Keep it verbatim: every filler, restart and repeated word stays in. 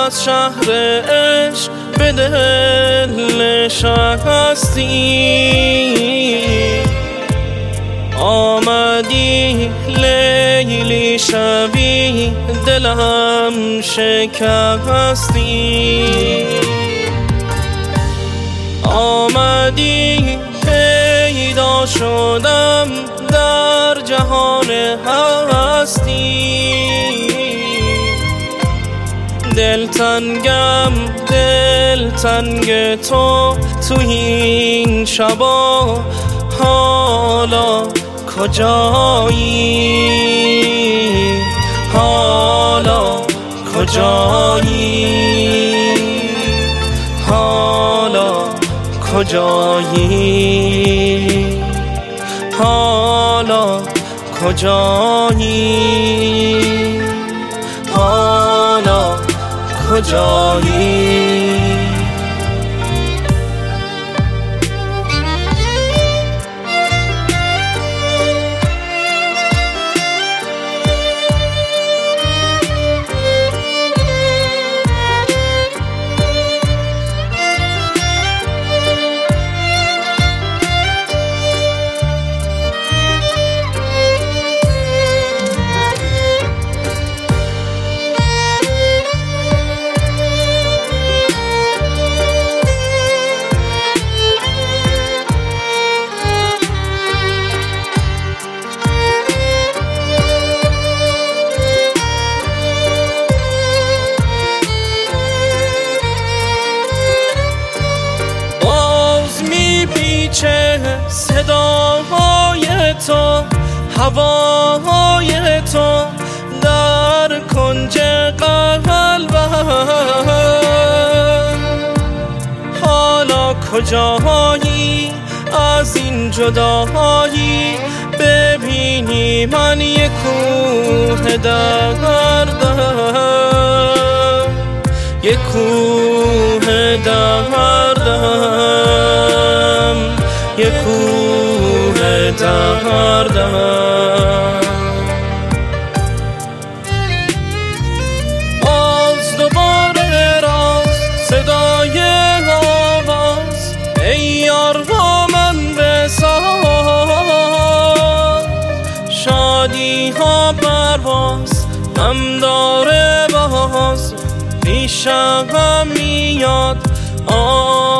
از شهر عشق به دل شکستی. آمدی لیلی شبی دلم شکستی. آمدی پیدا شدم در جهان هستی. دلتنگم دلتنگ تو تو این شبا، حالا کجایی؟ حالا کجایی؟ حالا کجایی؟ حالا کجایی؟ حالا کجایی؟ چه صداهای تو، هوای تو در کنج قلبم. حالا کجایی از این جدایی؟ ببینی من یک کوه دردم، یک کوه دردم، یک کوه دردم. باز دوباره راست صدای آواز، ای یار با من بساز. شادی ها پرواز هم داره باز، پیشم میاد آه